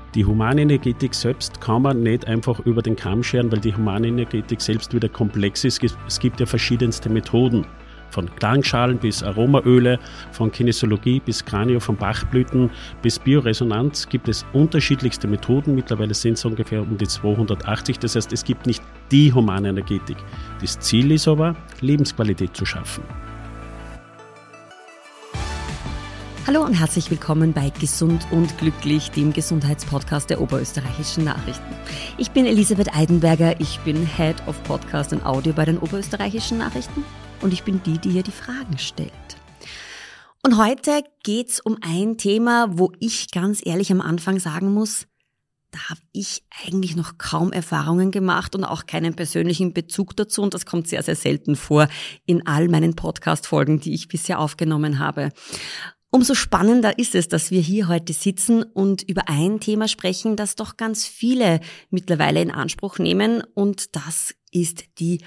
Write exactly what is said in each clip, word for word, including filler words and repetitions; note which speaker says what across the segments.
Speaker 1: Die Humanenergetik selbst kann man nicht einfach über den Kamm scheren, weil die Humanenergetik selbst wieder komplex ist. Es gibt ja verschiedenste Methoden. Von Klangschalen bis Aromaöle, von Kinesiologie bis Kranio, von Bachblüten bis Bioresonanz gibt es unterschiedlichste Methoden. Mittlerweile sind es ungefähr um die zweihundertachtzig. Das heißt, es gibt nicht die Humanenergetik. Das Ziel ist aber, Lebensqualität zu schaffen.
Speaker 2: Hallo und herzlich willkommen bei Gesund und Glücklich, dem Gesundheitspodcast der Oberösterreichischen Nachrichten. Ich bin Elisabeth Eidenberger, ich bin Head of Podcast und Audio bei den Oberösterreichischen Nachrichten und ich bin die, die hier die Fragen stellt. Und heute geht's um ein Thema, wo ich ganz ehrlich am Anfang sagen muss, da habe ich eigentlich noch kaum Erfahrungen gemacht und auch keinen persönlichen Bezug dazu und das kommt sehr, sehr selten vor in all meinen Podcast-Folgen, die ich bisher aufgenommen habe. Umso spannender ist es, dass wir hier heute sitzen und über ein Thema sprechen, das doch ganz viele mittlerweile in Anspruch nehmen, und das ist die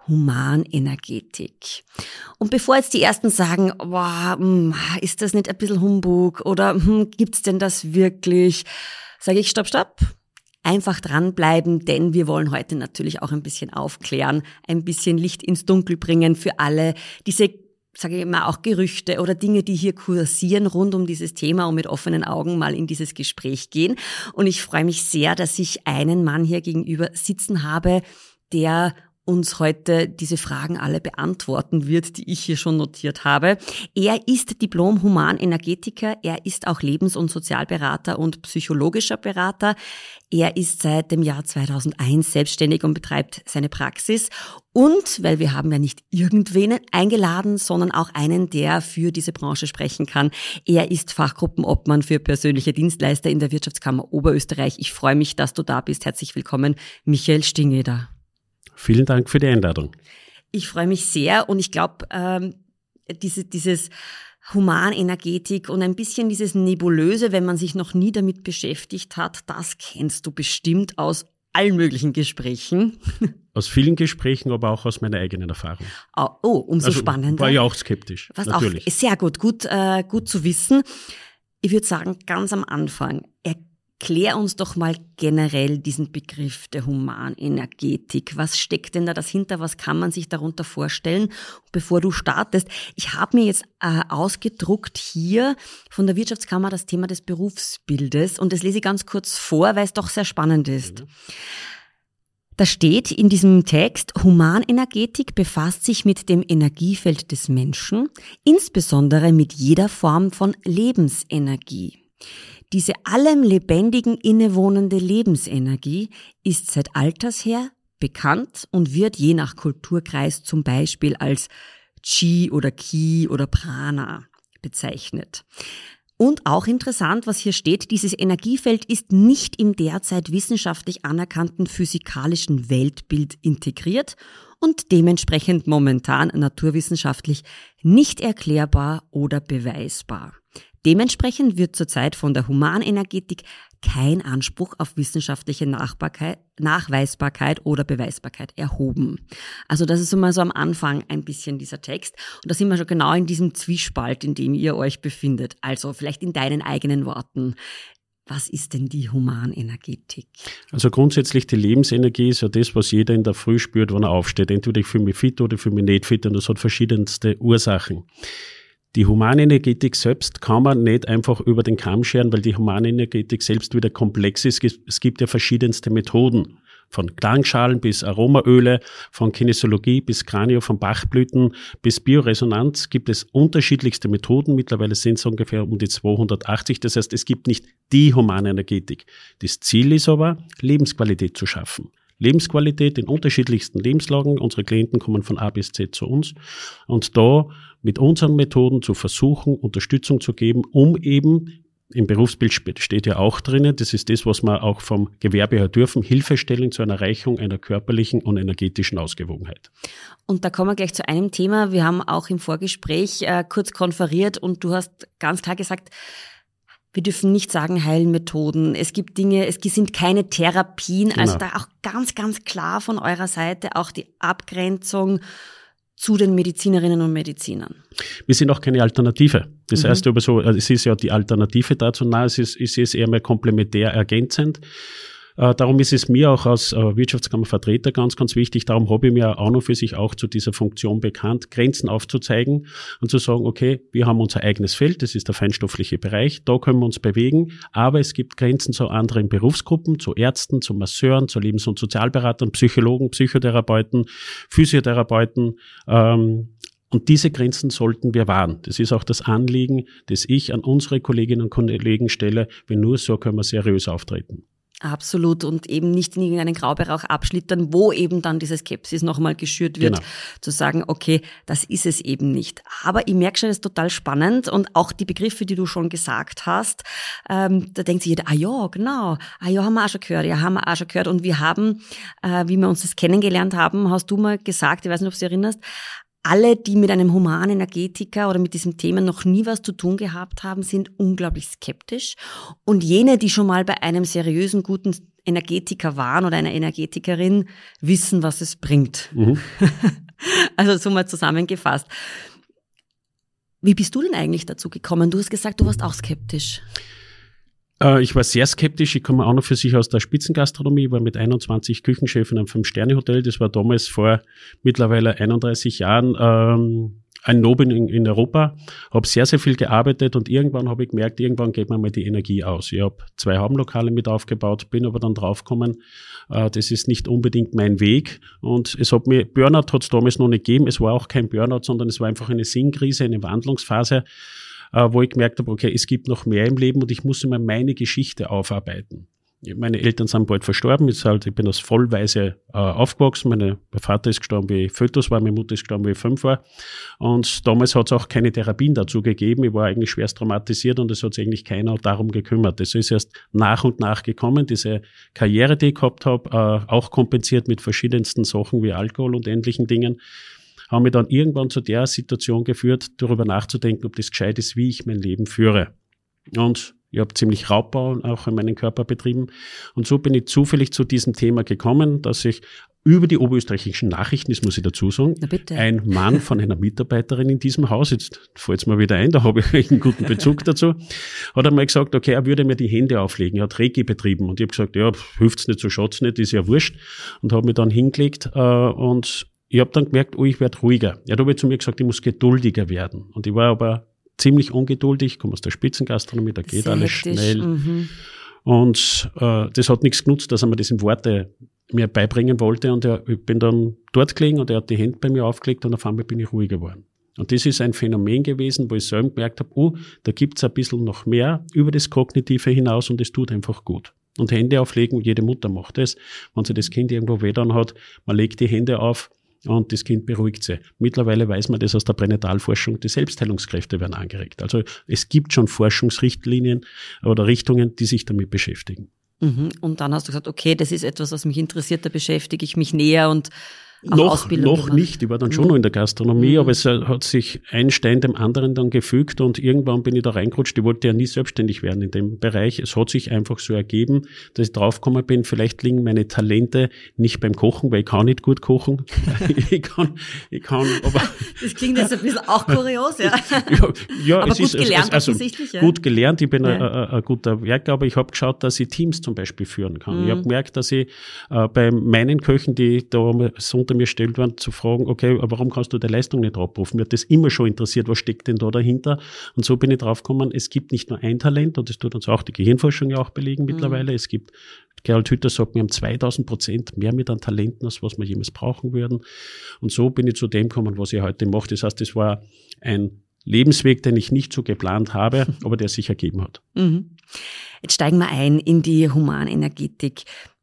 Speaker 2: Humanenergetik. Und bevor jetzt die Ersten sagen, wow, ist das nicht ein bisschen Humbug oder hm, gibt's denn das wirklich, sage ich stopp, stopp. Einfach dranbleiben, denn wir wollen heute natürlich auch ein bisschen aufklären, ein bisschen Licht ins Dunkel bringen für alle diese, sage ich immer, auch Gerüchte oder Dinge, die hier kursieren rund um dieses Thema und mit offenen Augen mal in dieses Gespräch gehen. Und ich freue mich sehr, dass ich einen Mann hier gegenüber sitzen habe, der uns heute diese Fragen alle beantworten wird, die ich hier schon notiert habe. Er ist Diplom-Humanenergetiker, er ist auch Lebens- und Sozialberater und psychologischer Berater. Er ist seit dem Jahr zweitausendeins selbstständig und betreibt seine Praxis. Und, weil wir haben ja nicht irgendwen eingeladen, sondern auch einen, der für diese Branche sprechen kann. Er ist Fachgruppenobmann für persönliche Dienstleister in der Wirtschaftskammer Oberösterreich. Ich freue mich, dass du da bist. Herzlich willkommen, Michael Stingeder.
Speaker 1: Vielen Dank für die Einladung.
Speaker 2: Ich freue mich sehr und ich glaube, ähm, diese, dieses Humanenergetik und ein bisschen dieses Nebulöse, wenn man sich noch nie damit beschäftigt hat, das kennst du bestimmt aus allen möglichen Gesprächen.
Speaker 1: Aus vielen Gesprächen, aber auch aus meiner eigenen Erfahrung.
Speaker 2: Oh, oh umso
Speaker 1: also,
Speaker 2: spannender.
Speaker 1: War ja auch skeptisch,
Speaker 2: Was
Speaker 1: natürlich.
Speaker 2: Auch sehr gut, gut, äh, gut zu wissen. Ich würde sagen, ganz am Anfang, erklär uns doch mal generell diesen Begriff der Humanenergetik. Was steckt denn da dahinter? Was kann man sich darunter vorstellen? Bevor du startest, ich habe mir jetzt äh, ausgedruckt hier von der Wirtschaftskammer das Thema des Berufsbildes und das lese ich ganz kurz vor, weil es doch sehr spannend ist. Mhm. Da steht in diesem Text, Humanenergetik befasst sich mit dem Energiefeld des Menschen, insbesondere mit jeder Form von Lebensenergie. Diese allem Lebendigen innewohnende Lebensenergie ist seit alters her bekannt und wird je nach Kulturkreis zum Beispiel als Chi oder Ki oder Prana bezeichnet. Und auch interessant, was hier steht, dieses Energiefeld ist nicht im derzeit wissenschaftlich anerkannten physikalischen Weltbild integriert und dementsprechend momentan naturwissenschaftlich nicht erklärbar oder beweisbar. Dementsprechend wird zurzeit von der Humanenergetik kein Anspruch auf wissenschaftliche Nachbarkeit, Nachweisbarkeit oder Beweisbarkeit erhoben. Also das ist so mal so am Anfang ein bisschen dieser Text. Und da sind wir schon genau in diesem Zwiespalt, in dem ihr euch befindet. Also vielleicht in deinen eigenen Worten. Was ist denn die Humanenergetik?
Speaker 1: Also grundsätzlich die Lebensenergie ist ja das, was jeder in der Früh spürt, wenn er aufsteht. Entweder ich fühle mich fit oder ich fühle mich nicht fit und das hat verschiedenste Ursachen. Die Humanenergetik selbst kann man nicht einfach über den Kamm scheren, weil die Humanenergetik selbst wieder komplex ist. Es gibt ja verschiedenste Methoden. Von Klangschalen bis Aromaöle, von Kinesiologie bis Kranio, von Bachblüten bis Bioresonanz gibt es unterschiedlichste Methoden. Mittlerweile sind es ungefähr um die zweihundertachtzig. Das heißt, es gibt nicht die Humanenergetik. Das Ziel ist aber, Lebensqualität zu schaffen. Lebensqualität in unterschiedlichsten Lebenslagen. Unsere Klienten kommen von A bis Z zu uns. Und da mit unseren Methoden zu versuchen, Unterstützung zu geben, um eben, im Berufsbild steht ja auch drinnen, das ist das, was wir auch vom Gewerbe her dürfen, Hilfestellung zur Erreichung einer körperlichen und energetischen Ausgewogenheit.
Speaker 2: Und da kommen wir gleich zu einem Thema. Wir haben auch im Vorgespräch äh, kurz konferiert und du hast ganz klar gesagt, wir dürfen nicht sagen Heilmethoden. Es gibt Dinge, es sind keine Therapien. Genau. Also da auch ganz, ganz klar von eurer Seite auch die Abgrenzung. zu den Medizinerinnen und Medizinern?
Speaker 1: Wir sind auch keine Alternative. Das
Speaker 2: Mhm.
Speaker 1: heißt aber so, es ist ja die Alternative dazu, nein, es ist, es ist eher mehr komplementär ergänzend. Äh, darum ist es mir auch als äh, Wirtschaftskammervertreter ganz, ganz wichtig, darum habe ich mir auch noch für sich auch zu dieser Funktion bekannt, Grenzen aufzuzeigen und zu sagen, okay, wir haben unser eigenes Feld, das ist der feinstoffliche Bereich, da können wir uns bewegen, aber es gibt Grenzen zu anderen Berufsgruppen, zu Ärzten, zu Masseuren, zu Lebens- und Sozialberatern, Psychologen, Psychotherapeuten, Physiotherapeuten, ähm, und diese Grenzen sollten wir wahren. Das ist auch das Anliegen, das ich an unsere Kolleginnen und Kollegen stelle, weil nur so können wir seriös auftreten.
Speaker 2: Absolut, und eben nicht in irgendeinen Graubereich abschlittern, wo eben dann diese Skepsis nochmal geschürt wird,
Speaker 1: Genau.
Speaker 2: zu sagen, okay, das ist es eben nicht. Aber ich merke schon, das ist total spannend und auch die Begriffe, die du schon gesagt hast, ähm, da denkt sich jeder, ah ja, genau, ah ja, haben wir auch schon gehört, ja, haben wir auch schon gehört. Und wir haben, äh, wie wir uns das kennengelernt haben, hast du mal gesagt, ich weiß nicht, ob du dich erinnerst, alle, die mit einem Humanenergetiker oder mit diesem Thema noch nie was zu tun gehabt haben, sind unglaublich skeptisch. Und jene, die schon mal bei einem seriösen, guten Energetiker waren oder einer Energetikerin, wissen, was es bringt.
Speaker 1: Mhm.
Speaker 2: Also so mal zusammengefasst. Wie bist du denn eigentlich dazu gekommen? Du hast gesagt, du warst auch skeptisch.
Speaker 1: Äh, ich war sehr skeptisch. Ich komme auch noch für sich aus der Spitzengastronomie, war mit einundzwanzig Küchenchefs in einem Fünf-Sterne-Hotel. Das war damals vor mittlerweile einunddreißig Jahren ähm, ein Nobel in, in Europa. Habe sehr, sehr viel gearbeitet und irgendwann habe ich gemerkt, irgendwann geht mir mal die Energie aus. Ich habe zwei Habenlokale mit aufgebaut, bin aber dann draufgekommen, äh, das ist nicht unbedingt mein Weg. Und es hat mir, Burnout hat es damals noch nicht gegeben. Es war auch kein Burnout, sondern es war einfach eine Sinnkrise, eine Wandlungsphase, wo ich gemerkt habe, okay, es gibt noch mehr im Leben und ich muss immer meine Geschichte aufarbeiten. Meine Eltern sind bald verstorben, jetzt halt, ich bin als Vollwaise äh, aufgewachsen. Meine, mein Vater ist gestorben, wie ich Fötus war, meine Mutter ist gestorben, wie ich fünf war. Und damals hat es auch keine Therapien dazu gegeben. Ich war eigentlich schwerst traumatisiert und es hat sich eigentlich keiner darum gekümmert. Das ist erst nach und nach gekommen. Diese Karriere, die ich gehabt habe, äh, auch kompensiert mit verschiedensten Sachen wie Alkohol und ähnlichen Dingen, haben mich dann irgendwann zu der Situation geführt, darüber nachzudenken, ob das gescheit ist, wie ich mein Leben führe. Und ich habe ziemlich Raubbau auch in meinem Körper betrieben. Und so bin ich zufällig zu diesem Thema gekommen, dass ich über die oberösterreichischen Nachrichten, das muss ich dazu sagen, ein Mann von einer Mitarbeiterin in diesem Haus, jetzt fällt es mir wieder ein, da habe ich einen guten Bezug dazu, hat einmal gesagt, okay, er würde mir die Hände auflegen, er hat Reiki betrieben. Und ich habe gesagt, ja, hilft's nicht, so schaut's nicht, ist ja wurscht. Und habe mich dann hingelegt äh, und ich habe dann gemerkt, oh, ich werde ruhiger. Er hat aber zu mir gesagt, ich muss geduldiger werden. Und ich war aber ziemlich ungeduldig, ich komme aus der Spitzengastronomie, da geht
Speaker 2: Sehr
Speaker 1: alles
Speaker 2: hektisch.
Speaker 1: schnell.
Speaker 2: Mhm.
Speaker 1: Und äh, das hat nichts genutzt, dass er mir das in Worte mir beibringen wollte. Und er, ich bin dann dort gelegen und er hat die Hände bei mir aufgelegt und auf einmal bin ich ruhiger geworden. Und das ist ein Phänomen gewesen, wo ich selber gemerkt habe, oh, da gibt's ein bisschen noch mehr über das Kognitive hinaus und es tut einfach gut. Und Hände auflegen, jede Mutter macht das. Wenn sie das Kind irgendwo weh dann hat, man legt die Hände auf, und das Kind beruhigt sich. Mittlerweile weiß man das aus der Pränatalforschung, die Selbstheilungskräfte werden angeregt. Also es gibt schon Forschungsrichtlinien oder Richtungen, die sich damit beschäftigen.
Speaker 2: Mhm. Und dann hast du gesagt, okay, das ist etwas, was mich interessiert, da beschäftige ich mich näher und auch
Speaker 1: Noch,
Speaker 2: Ausbildung
Speaker 1: noch
Speaker 2: gemacht.
Speaker 1: nicht, ich war dann schon
Speaker 2: Mhm.
Speaker 1: noch in der Gastronomie,
Speaker 2: Mhm.
Speaker 1: aber es hat sich ein Stein dem anderen dann gefügt und irgendwann bin ich da reingerutscht. Ich wollte ja nie selbstständig werden in dem Bereich. Es hat sich einfach so ergeben, dass ich draufgekommen bin, vielleicht liegen meine Talente nicht beim Kochen, weil ich kann nicht gut kochen. ich kann, ich kann, aber...
Speaker 2: Das klingt jetzt ein bisschen auch kurios, ja.
Speaker 1: ja, ja,
Speaker 2: aber
Speaker 1: es
Speaker 2: gut
Speaker 1: ist,
Speaker 2: gelernt
Speaker 1: also,
Speaker 2: offensichtlich, ja.
Speaker 1: Gut gelernt, ich bin
Speaker 2: Ja.
Speaker 1: ein, ein, ein guter Werker, aber ich habe geschaut, dass ich Teams zum Beispiel führen kann.
Speaker 2: Mhm.
Speaker 1: Ich habe gemerkt, dass ich äh, bei meinen Köchen, die da so unter mir gestellt waren, zu fragen, okay, warum kannst du die Leistung nicht abrufen? Mir hat das immer schon interessiert, was steckt denn da dahinter? Und so bin ich draufgekommen, es gibt nicht nur ein Talent, und das tut uns auch die Gehirnforschung ja auch belegen
Speaker 2: Mhm.
Speaker 1: mittlerweile. Es gibt, Gerald Hüther sagt, wir haben zweitausend Prozent mehr mit an Talenten, als was wir jemals brauchen würden. Und so bin ich zu dem gekommen, was ich heute mache. Das heißt, das war ein Lebensweg, den ich nicht so geplant habe, aber der sich ergeben hat.
Speaker 2: Mhm. Jetzt steigen wir ein in die Humanenergetik.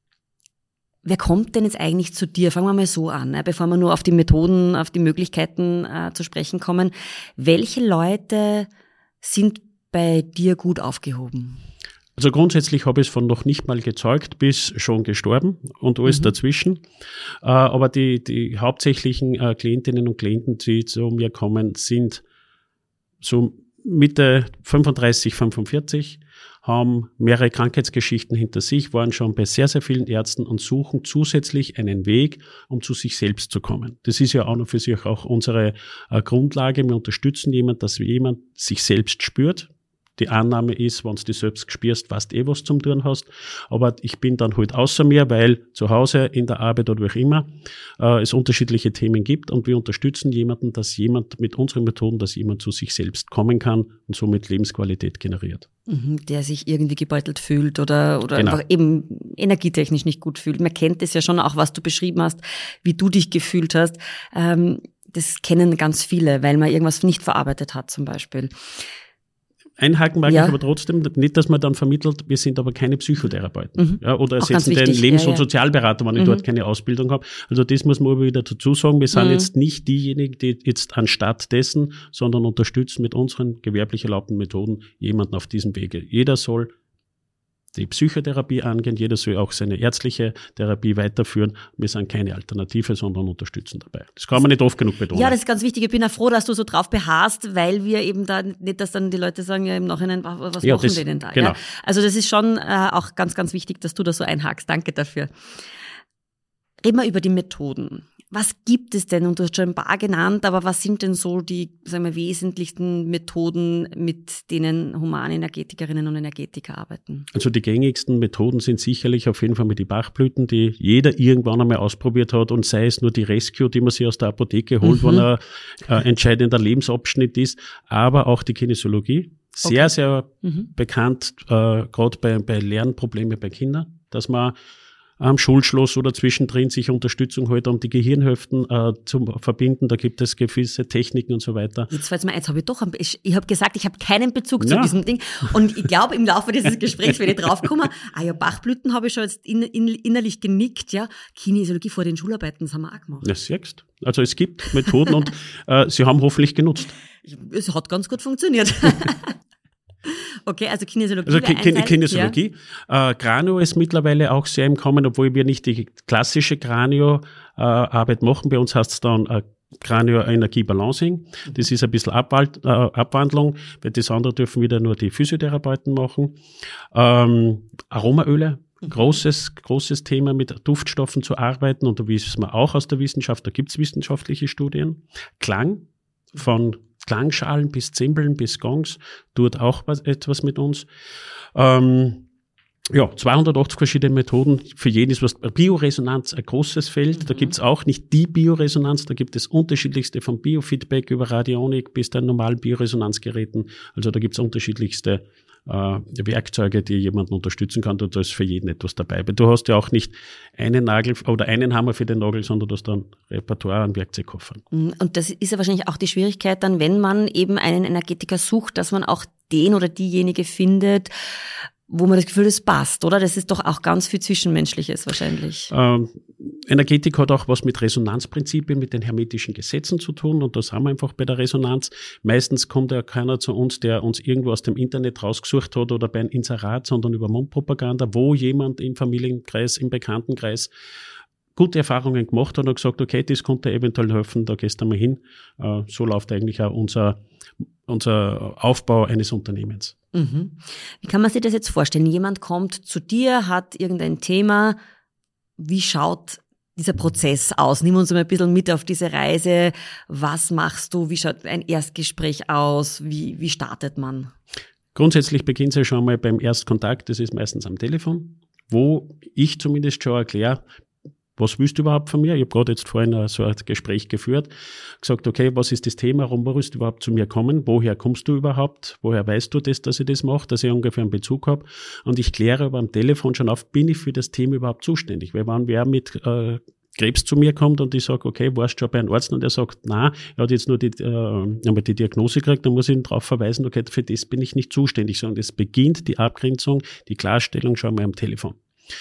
Speaker 2: Wer kommt denn jetzt eigentlich zu dir? Fangen wir mal so an, ne? Bevor wir nur auf die Methoden, auf die Möglichkeiten äh, zu sprechen kommen. Welche Leute sind bei dir gut aufgehoben?
Speaker 1: Also grundsätzlich habe ich es von noch nicht mal gezeugt bis schon gestorben und alles mhm. dazwischen. Äh, aber die, die hauptsächlichen äh, Klientinnen und Klienten, die zu mir kommen, sind so Mitte fünfunddreißig, fünfundvierzig, haben mehrere Krankheitsgeschichten hinter sich, waren schon bei sehr, sehr vielen Ärzten und suchen zusätzlich einen Weg, um zu sich selbst zu kommen. Das ist ja auch noch für sich auch unsere äh, Grundlage. Wir unterstützen jemanden, dass jemand sich selbst spürt. Die Annahme ist, wenn du dich selbst spürst, weißt eh, was du zum tun hast. Aber ich bin dann halt außer mir, weil zu Hause, in der Arbeit oder wie auch immer, äh, es unterschiedliche Themen gibt und wir unterstützen jemanden, dass jemand mit unseren Methoden, dass jemand zu sich selbst kommen kann und somit Lebensqualität generiert.
Speaker 2: Mhm, der sich irgendwie gebeutelt fühlt oder, oder
Speaker 1: Genau.
Speaker 2: einfach eben energietechnisch nicht gut fühlt. Man kennt es ja schon auch, was du beschrieben hast, wie du dich gefühlt hast. Ähm, das kennen ganz viele, weil man irgendwas nicht verarbeitet hat zum Beispiel.
Speaker 1: Einhaken mag
Speaker 2: ja.
Speaker 1: ich aber trotzdem, nicht, dass man dann vermittelt, wir sind aber keine Psychotherapeuten.
Speaker 2: Mhm.
Speaker 1: Ja, oder
Speaker 2: Auch
Speaker 1: ersetzen den
Speaker 2: wichtig.
Speaker 1: Lebens-
Speaker 2: ja,
Speaker 1: und
Speaker 2: ja.
Speaker 1: Sozialberater, wenn ich
Speaker 2: Mhm.
Speaker 1: dort keine Ausbildung habe. Also das muss man aber wieder dazu sagen. Wir sind
Speaker 2: Mhm.
Speaker 1: jetzt nicht diejenigen, die jetzt anstatt dessen, sondern unterstützen mit unseren gewerblich erlaubten Methoden jemanden auf diesem Wege. Jeder soll die Psychotherapie angehen, jeder soll auch seine ärztliche Therapie weiterführen. Wir sind keine Alternative, sondern unterstützen dabei. Das kann man nicht oft genug betonen.
Speaker 2: Ja, das ist ganz wichtig. Ich bin auch froh, dass du so drauf beharrst, weil wir eben da nicht, dass dann die Leute sagen, ja im Nachhinein, was
Speaker 1: Ja,
Speaker 2: machen
Speaker 1: das-
Speaker 2: die denn da?
Speaker 1: genau.
Speaker 2: Ja? Also das ist schon äh, auch ganz, ganz wichtig, dass du da so einhakst. Danke dafür. Reden wir über die Methoden. Was gibt es denn? Und du hast schon ein paar genannt, aber was sind denn so die, sagen wir, wesentlichsten Methoden, mit denen Humanenergetikerinnen und Energetiker arbeiten?
Speaker 1: Also die gängigsten Methoden sind sicherlich auf jeden Fall mit die Bachblüten, die jeder irgendwann einmal ausprobiert hat und sei es nur die Rescue, die man sich aus der Apotheke holt,
Speaker 2: Mhm.
Speaker 1: wenn ein äh, entscheidender Lebensabschnitt ist, aber auch die Kinesiologie. Sehr,
Speaker 2: Okay.
Speaker 1: sehr
Speaker 2: Mhm.
Speaker 1: bekannt, äh, gerade bei, bei Lernproblemen bei Kindern, dass man am Schulschluss oder zwischendrin sich Unterstützung holt, um die Gehirnhälften äh, zu verbinden. Da gibt es gewisse Techniken und so weiter.
Speaker 2: Jetzt fällt mir, jetzt habe ich doch, ein- ich, ich habe gesagt, ich habe keinen Bezug zu
Speaker 1: Ja.
Speaker 2: diesem Ding. Und ich glaube, im Laufe dieses Gesprächs, wenn ich draufkomme, ah ja, Bachblüten habe ich schon jetzt in, in, innerlich genickt, ja. Kinesiologie vor den Schularbeiten, das haben wir auch gemacht.
Speaker 1: Ja, siehst. Also es gibt Methoden und äh, sie haben hoffentlich genutzt.
Speaker 2: Es hat ganz gut funktioniert. Okay, also Kinesiologie.
Speaker 1: Also
Speaker 2: wäre
Speaker 1: Ki-
Speaker 2: ein Teil.
Speaker 1: Kinesiologie. Äh, Kranio ist mittlerweile auch sehr im Kommen, obwohl wir nicht die klassische Kranio-Arbeit machen. Bei uns heißt es dann äh, Kranio-Energie-Balancing. Das ist ein bisschen Abwald, äh, Abwandlung, weil das andere dürfen wieder nur die Physiotherapeuten machen. Ähm, Aromaöle. Großes, großes Thema, mit Duftstoffen zu arbeiten, und da wissen wir auch aus der Wissenschaft, da gibt es wissenschaftliche Studien. Klang, von Klangschalen bis Zimbeln bis Gongs, tut auch was, etwas mit uns. Ähm, ja, zweihundertachtzig verschiedene Methoden, für jeden ist was. Bioresonanz, ein großes Feld, mhm. Da gibt's auch nicht die Bioresonanz, da gibt es unterschiedlichste, von Biofeedback über Radionik bis den normalen Bioresonanzgeräten, also da gibt's unterschiedlichste äh, Werkzeuge, die jemanden unterstützen kann, und da ist für jeden etwas dabei. Aber du hast ja auch nicht einen Nagel oder einen Hammer für den Nagel, sondern du hast dann Repertoire an Werkzeugkoffern.
Speaker 2: Und das ist ja wahrscheinlich auch die Schwierigkeit dann, wenn man eben einen Energetiker sucht, dass man auch den oder diejenige findet, wo man das Gefühl, das passt, oder? Das ist doch auch ganz viel Zwischenmenschliches wahrscheinlich.
Speaker 1: Ähm, Energetik hat auch was mit Resonanzprinzipien, mit den hermetischen Gesetzen zu tun, und das haben wir einfach bei der Resonanz. Meistens kommt ja keiner zu uns, der uns irgendwo aus dem Internet rausgesucht hat oder bei einem Inserat, sondern über Mundpropaganda, wo jemand im Familienkreis, im Bekanntenkreis gute Erfahrungen gemacht hat und gesagt, okay, das konnte eventuell helfen, da gehst du mal hin. Äh, so läuft eigentlich auch unser, unser Aufbau eines Unternehmens.
Speaker 2: Mhm. Wie kann man sich das jetzt vorstellen? Jemand kommt zu dir, hat irgendein Thema. Wie schaut dieser Prozess aus? Nimm uns mal ein bisschen mit auf diese Reise. Was machst du? Wie schaut ein Erstgespräch aus? Wie, wie startet man?
Speaker 1: Grundsätzlich beginnt es ja schon mal beim Erstkontakt. Das ist meistens am Telefon, wo ich zumindest schon erkläre, was willst du überhaupt von mir? Ich habe gerade jetzt vorhin so ein Gespräch geführt, gesagt, okay, was ist das Thema, warum willst du überhaupt zu mir kommen? Woher kommst du überhaupt? Woher weißt du das, dass ich das mache, dass ich ungefähr einen Bezug habe? Und ich kläre aber am Telefon schon auf, bin ich für das Thema überhaupt zuständig? Weil wenn wer mit äh, Krebs zu mir kommt und ich sage, okay, warst du schon bei einem Arzt, und er sagt, nein, er hat jetzt nur die, äh, die Diagnose gekriegt, dann muss ich ihn darauf verweisen, okay, für das bin ich nicht zuständig, sondern es beginnt die Abgrenzung, die Klarstellung schon mal am Telefon.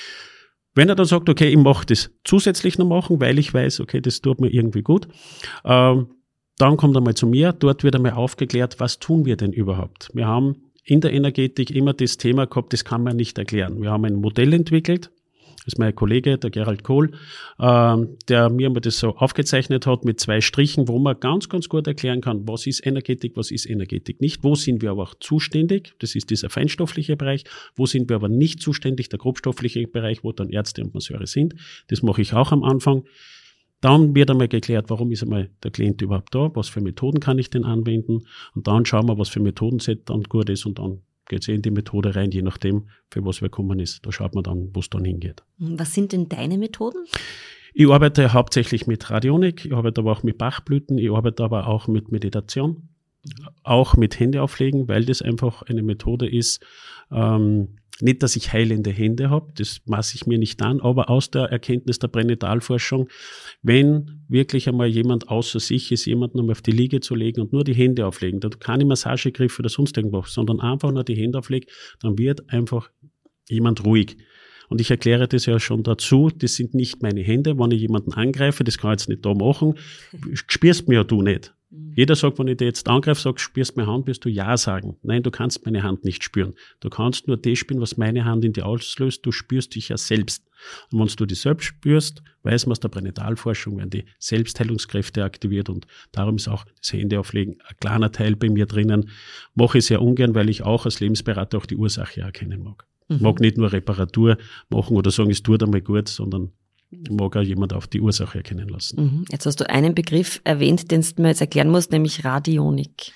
Speaker 1: Wenn er dann sagt, okay, ich mache das zusätzlich noch machen, weil ich weiß, okay, das tut mir irgendwie gut, ähm, dann kommt er mal zu mir, dort wird einmal aufgeklärt, was tun wir denn überhaupt? Wir haben in der Energetik immer das Thema gehabt, das kann man nicht erklären. Wir haben ein Modell entwickelt, Das ist mein Kollege, der Gerald Kohl, äh, der mir mal das so aufgezeichnet hat mit zwei Strichen, wo man ganz, ganz gut erklären kann, was ist Energetik, was ist Energetik nicht, wo sind wir aber auch zuständig, das ist dieser feinstoffliche Bereich, wo sind wir aber nicht zuständig, der grobstoffliche Bereich, wo dann Ärzte und Masseure sind. Das mache ich auch am Anfang. Dann wird einmal geklärt, warum ist einmal der Klient überhaupt da, was für Methoden kann ich denn anwenden und dann schauen wir, was für Methodenset dann gut ist und dann geht es in die Methode rein, je nachdem, für was wir kommen ist. Da schaut man dann, wo es dann hingeht.
Speaker 2: Was sind denn deine Methoden?
Speaker 1: Ich arbeite hauptsächlich mit Radionik, ich arbeite aber auch mit Bachblüten, ich arbeite aber auch mit Meditation, auch mit Hände auflegen, weil das einfach eine Methode ist, ähm, nicht, dass ich heilende Hände habe, das maße ich mir nicht an, aber aus der Erkenntnis der Pränatalforschung, wenn wirklich einmal jemand außer sich ist, jemanden einmal auf die Liege zu legen und nur die Hände auflegen, da keine Massagegriff oder sonst irgendwas, sondern einfach nur die Hände auflegt, dann wird einfach jemand ruhig. Und ich erkläre das ja schon dazu, das sind nicht meine Hände, wenn ich jemanden angreife, das kann ich jetzt nicht da machen, spürst mir ja du nicht. Jeder sagt, wenn ich dir jetzt angreife, sagst, spürst meine Hand, wirst du Ja sagen. Nein, du kannst meine Hand nicht spüren. Du kannst nur das spüren, was meine Hand in dir auslöst. Du spürst dich ja selbst. Und wenn du dich selbst spürst, weiß man aus der Pränatalforschung, werden die Selbstheilungskräfte aktiviert und darum ist auch das Händeauflegen ein kleiner Teil bei mir drinnen. Mache ich sehr ungern, weil ich auch als Lebensberater auch die Ursache erkennen mag. Ich mhm. mag nicht nur Reparatur machen oder sagen, es tut einmal gut, sondern mag auch jemand auf die Ursache erkennen lassen.
Speaker 2: Jetzt hast du einen Begriff erwähnt, den du mir jetzt erklären musst, nämlich Radionik.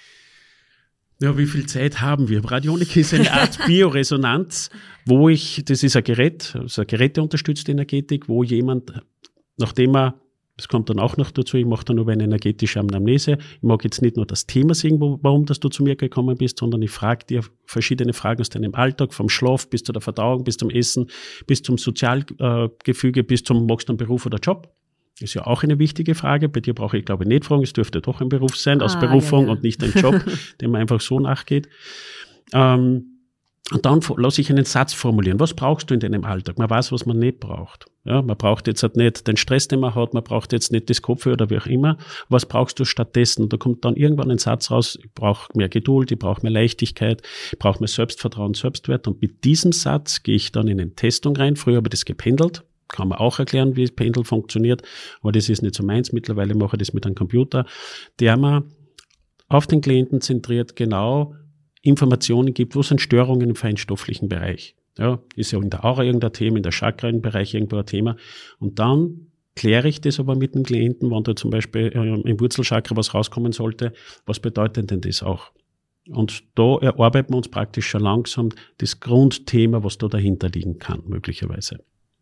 Speaker 1: Ja, wie viel Zeit haben wir? Radionik ist eine Art Bioresonanz, wo ich, das ist ein Gerät, also eine geräteunterstützte Energetik, wo jemand, nachdem er, das kommt dann auch noch dazu, ich mache dann über eine energetische Anamnese. Ich mag jetzt nicht nur das Thema sehen, wo, warum dass du zu mir gekommen bist, sondern ich frage dir verschiedene Fragen aus deinem Alltag, vom Schlaf bis zu der Verdauung, bis zum Essen, bis zum Sozialgefüge, äh, bis zum, magst du einen Beruf oder Job? Ist ja auch eine wichtige Frage. Bei dir brauche ich, glaube ich, nicht fragen. Es dürfte doch ein Beruf sein, aus ah, Berufung ja, ja. und nicht ein Job, dem man einfach so nachgeht. Ähm, Und dann lasse ich einen Satz formulieren. Was brauchst du in deinem Alltag? Man weiß, was man nicht braucht. Ja, man braucht jetzt halt nicht den Stress, den man hat. Man braucht jetzt nicht das Kopfweh oder wie auch immer. Was brauchst du stattdessen? Und da kommt dann irgendwann ein Satz raus. Ich brauche mehr Geduld, ich brauche mehr Leichtigkeit, ich brauche mehr Selbstvertrauen, Selbstwert. Und mit diesem Satz gehe ich dann in eine Testung rein. Früher habe ich das gependelt. Kann man auch erklären, wie das Pendel funktioniert. Aber das ist nicht so meins. Mittlerweile mache ich das mit einem Computer, der mir auf den Klienten zentriert genau Informationen gibt, wo sind Störungen im feinstofflichen Bereich. Ja, ist ja in der Aura irgendein Thema, in der Chakra-Bereich irgendwo ein Thema. Und dann kläre ich das aber mit dem Klienten, wenn da zum Beispiel im Wurzelchakra was rauskommen sollte, was bedeutet denn das auch? Und da erarbeiten wir uns praktisch schon langsam das Grundthema, was da dahinter liegen kann, möglicherweise.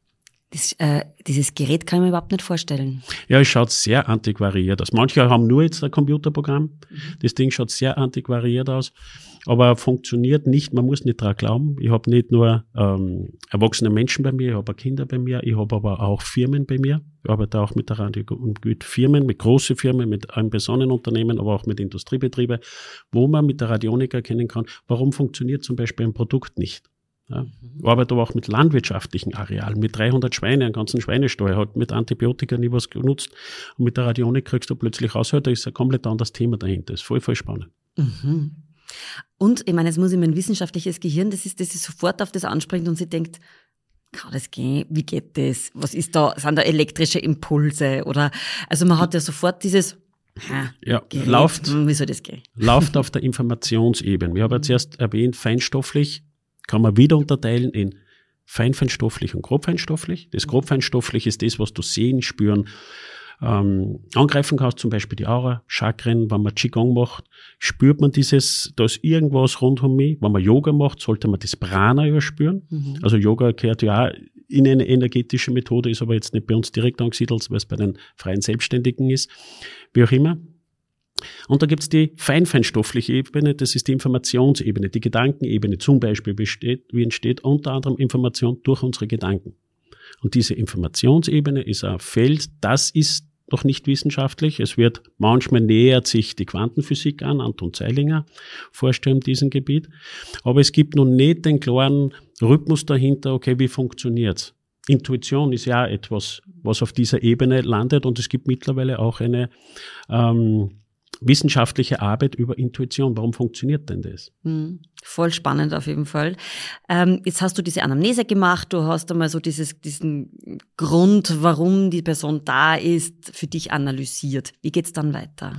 Speaker 2: Das, äh, dieses Gerät kann ich mir überhaupt nicht vorstellen.
Speaker 1: Ja, es schaut sehr antiquariert aus. Manche haben nur jetzt ein Computerprogramm. Mhm. Das Ding schaut sehr antiquariert aus, aber funktioniert nicht. Man muss nicht daran glauben. Ich habe nicht nur ähm, erwachsene Menschen bei mir, ich habe auch Kinder bei mir, ich habe aber auch Firmen bei mir. Ich arbeite auch mit, der Radio, mit Firmen, mit großen Firmen, mit einem Personenunternehmen, aber auch mit Industriebetrieben, wo man mit der Radionik erkennen kann, warum funktioniert zum Beispiel ein Produkt nicht. Ja, ich arbeite aber auch mit landwirtschaftlichen Arealen, mit dreihundert Schweine, einen ganzen Schweinestall, hat mit Antibiotika nie was genutzt. Und mit der Radionik kriegst du plötzlich raus, da ist ein komplett anderes Thema dahinter. Das ist voll, voll spannend.
Speaker 2: Mhm. Und ich meine, jetzt muss ich mein wissenschaftliches Gehirn, das ist, das ist sofort auf das anspringt und sie denkt, kann das gehen? Wie geht das? Was ist da? Sind da elektrische Impulse? Oder, also man hat ja sofort dieses,
Speaker 1: ja, Gerät, läuft,
Speaker 2: wie soll das gehen?
Speaker 1: Läuft auf der Informationsebene. Wir haben jetzt erst erwähnt, feinstofflich, kann man wieder unterteilen in feinfeinstofflich und grobfeinstofflich. Das grobfeinstofflich ist das, was du sehen, spüren, ähm, angreifen kannst, zum Beispiel die Aura, Chakren. Wenn man Qigong macht, spürt man dieses, da ist irgendwas rund um mich. Wenn man Yoga macht, sollte man das Prana ja spüren. Mhm. Also Yoga gehört ja auch in eine energetische Methode, ist aber jetzt nicht bei uns direkt angesiedelt, weil es bei den freien Selbstständigen ist. Wie auch immer. Und da gibt's die feinfeinstoffliche Ebene, das ist die Informationsebene, die Gedankenebene zum Beispiel besteht, wie entsteht unter anderem Information durch unsere Gedanken. Und diese Informationsebene ist ein Feld, das ist noch nicht wissenschaftlich. Es wird manchmal nähert sich die Quantenphysik an, Anton Zeilinger forscht in diesem Gebiet. Aber es gibt noch nicht den klaren Rhythmus dahinter, okay, wie funktioniert's? Intuition ist ja etwas, was auf dieser Ebene landet und es gibt mittlerweile auch eine ähm, wissenschaftliche Arbeit über Intuition. Warum funktioniert denn das?
Speaker 2: Hm, voll spannend auf jeden Fall. Ähm, jetzt hast du diese Anamnese gemacht, du hast einmal so dieses, diesen Grund, warum die Person da ist, für dich analysiert. Wie geht's dann weiter?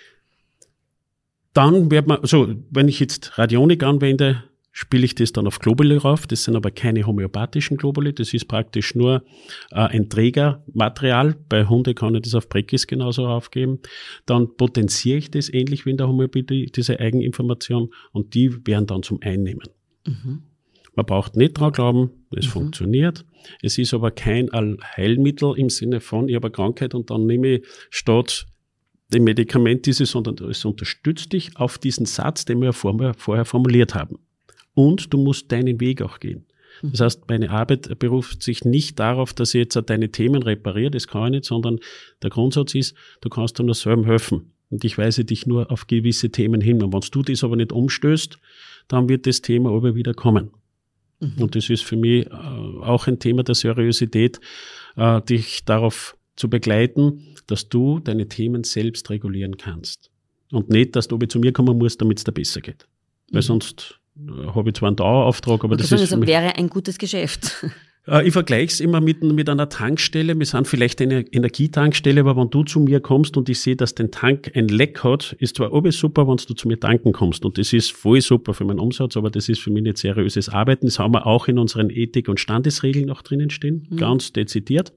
Speaker 1: Dann wird man, so, wenn ich jetzt Radionik anwende, spiele ich das dann auf Globuli rauf. Das sind aber keine homöopathischen Globuli. Das ist praktisch nur äh, ein Trägermaterial. Bei Hunde kann ich das auf Breckis genauso raufgeben. Dann potenziere ich das ähnlich wie in der Homöopathie, diese Eigeninformation, und die werden dann zum Einnehmen. Mhm. Man braucht nicht dran glauben, es mhm. funktioniert. Es ist aber kein Allheilmittel im Sinne von, ich habe eine Krankheit und dann nehme ich statt dem Medikament dieses, sondern es unterstützt dich auf diesen Satz, den wir ja vorher, vorher formuliert haben. Und du musst deinen Weg auch gehen. Das heißt, meine Arbeit beruft sich nicht darauf, dass ich jetzt deine Themen repariere, das kann ich nicht, sondern der Grundsatz ist, du kannst dir nur selber helfen. Und ich weise dich nur auf gewisse Themen hin. Und wenn du das aber nicht umstößt, dann wird das Thema aber wieder kommen. Mhm. Und das ist für mich auch ein Thema der Seriosität, dich darauf zu begleiten, dass du deine Themen selbst regulieren kannst. Und nicht, dass du zu mir kommen musst, damit es dir besser geht. Weil mhm. sonst habe ich zwar einen Dauerauftrag, aber das
Speaker 2: sagen,
Speaker 1: ist für
Speaker 2: also
Speaker 1: mich,
Speaker 2: wäre ein gutes Geschäft.
Speaker 1: Äh, ich vergleiche es immer mit, mit einer Tankstelle. Wir sind vielleicht eine Energietankstelle, aber wenn du zu mir kommst und ich sehe, dass dein Tank ein Leck hat, ist zwar alles super, wenn du zu mir tanken kommst. Und das ist voll super für meinen Umsatz, aber das ist für mich nicht seriöses Arbeiten. Das haben wir auch in unseren Ethik- und Standesregeln noch drinnen stehen, mhm. ganz dezidiert,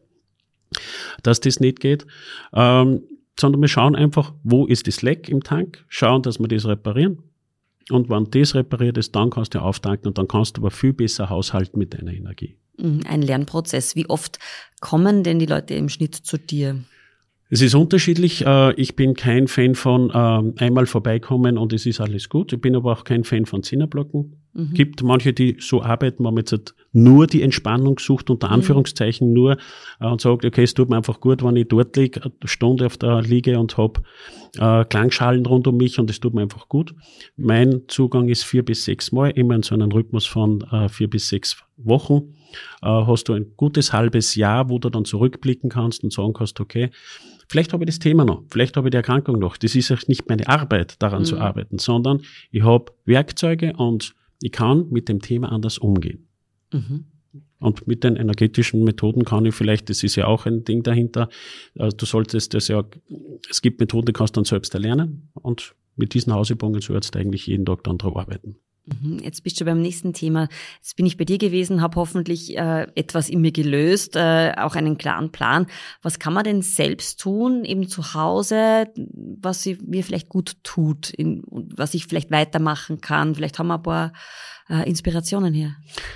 Speaker 1: dass das nicht geht. Ähm, sondern wir schauen einfach, wo ist das Leck im Tank, schauen, dass wir das reparieren. Und wenn das repariert ist, dann kannst du auftanken und dann kannst du aber viel besser haushalten mit deiner Energie.
Speaker 2: Ein Lernprozess. Wie oft kommen denn die Leute im Schnitt zu dir?
Speaker 1: Es ist unterschiedlich. Ich bin kein Fan von einmal vorbeikommen und es ist alles gut. Ich bin aber auch kein Fan von Zehnerblocken. Mhm. Gibt manche, die so arbeiten, wo man jetzt nur die Entspannung sucht, unter Anführungszeichen mhm. nur, und sagt, okay, es tut mir einfach gut, wenn ich dort liege, eine Stunde auf der Liege und habe äh, Klangschalen rund um mich und es tut mir einfach gut. Mein Zugang ist vier bis sechs Mal, immer in so einem Rhythmus von äh, vier bis sechs Wochen. Äh, hast du ein gutes halbes Jahr, wo du dann zurückblicken kannst und sagen kannst, okay, vielleicht habe ich das Thema noch, vielleicht habe ich die Erkrankung noch. Das ist auch nicht meine Arbeit, daran mhm. zu arbeiten, sondern ich habe Werkzeuge und ich kann mit dem Thema anders umgehen. Mhm. Und mit den energetischen Methoden kann ich vielleicht, das ist ja auch ein Ding dahinter, du solltest das ja, es gibt Methoden, die kannst du dann selbst erlernen und mit diesen Hausübungen sollst du eigentlich jeden Tag dann drauf arbeiten.
Speaker 2: Jetzt bist du beim nächsten Thema. Jetzt bin ich bei dir gewesen, habe hoffentlich äh, etwas in mir gelöst, äh, auch einen klaren Plan. Was kann man denn selbst tun, eben zu Hause, was sie, mir vielleicht gut tut, in, was ich vielleicht weitermachen kann? Vielleicht haben wir ein paar äh, Inspirationen hier.